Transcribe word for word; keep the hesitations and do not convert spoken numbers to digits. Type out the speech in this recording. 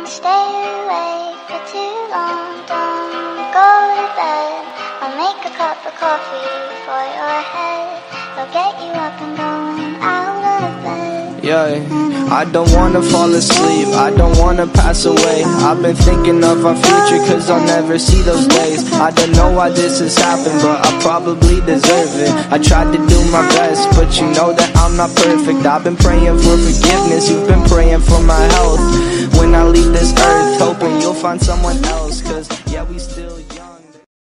stay awake for too long. Don't go to bed. I'll make a cup of coffee for your head. I'll get you up and going out of bed. Yeah, I don't wanna fall asleep, I don't wanna pass away. I've been thinking of our future cause I'll never see those days. I don't know why this has happened, but I probably deserve it. I tried to do my best, but you know that I'm not perfect. I've been praying for forgiveness, you've been praying for my health. When I leave this earth, hoping you'll find someone else.